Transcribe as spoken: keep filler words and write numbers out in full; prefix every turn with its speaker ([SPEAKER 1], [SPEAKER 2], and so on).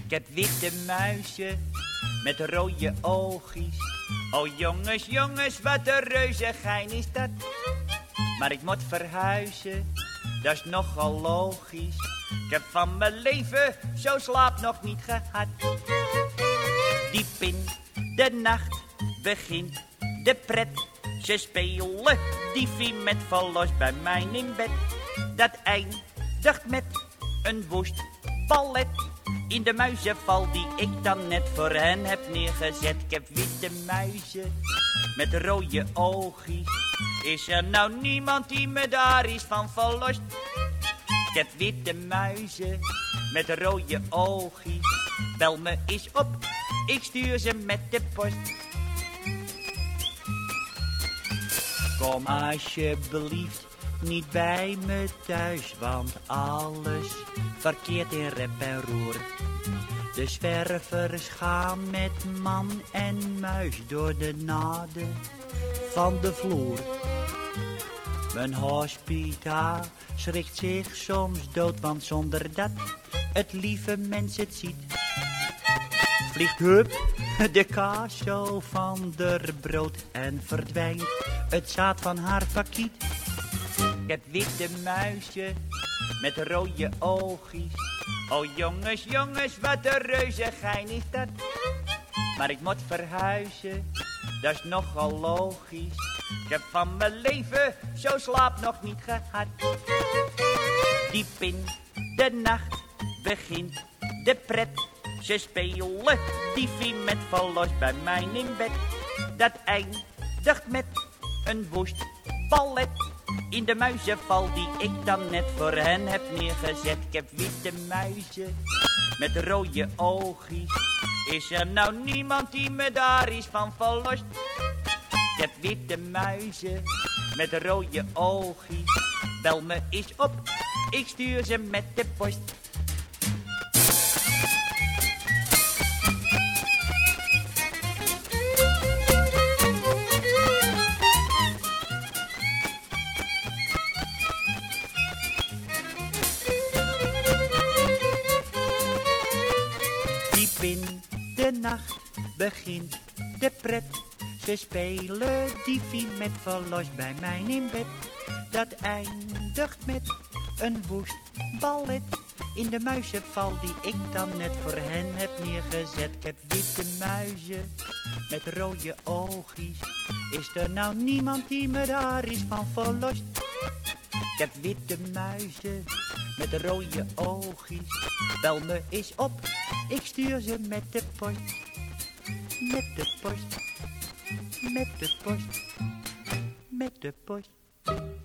[SPEAKER 1] Ik heb witte muizen met rode oogjes. Oh jongens, jongens, wat een reuzigijn is dat. Maar ik moet verhuizen, dat is nogal logisch. Ik heb van mijn leven zo slaap nog niet gehad. Diep in de nacht begint de pret. Ze spelen diefie met verlos bij mij in bed. Dat eindigt met een woest ballet. In de muizenval die ik dan net voor hen heb neergezet. Ik heb witte muizen met rode oogjes. Is er nou niemand die me daar is van verlost? Ik heb witte muizen met rode oogjes. Bel me eens op, ik stuur ze met de post. Kom alsjeblieft niet bij me thuis, want alles verkeert in rep en roer. De zwervers gaan met man en muis door de naden van de vloer. Mijn hospita schrikt zich soms dood, want zonder dat het lieve mens het ziet, vliegt hup de kaas zo van der brood en verdwijnt het zaad van haar pakiet. Ik heb witte muizen met rode oogjes. Oh jongens, jongens, wat een reuzigijn is dat. Maar ik moet verhuizen, dat is nogal logisch. Ik heb van mijn leven zo slaap nog niet gehad. Diep in de nacht begint de pret. Ze spelen diefie met verlos bij mij in bed. Dat eindigt met een woest ballet. In de muizenval die ik dan net voor hen heb neergezet. Ik heb witte muizen met rode oogjes. Is er nou niemand die me daar is van verlost? Ik heb witte muizen met rode oogjes. Bel me eens op, ik stuur ze met de post. In de nacht begint de pret. Ze spelen diefie met verlos bij mij in bed. Dat eindigt met een woest ballet. In de muizenval die ik dan net voor hen heb neergezet. Ik heb witte muizen met rode oogjes. Is er nou niemand die me daar is van verlost? Ik heb witte muizen met rode oogjes. Bel me eens op, ik stuur ze met de post. Met de post, met de post, met de post.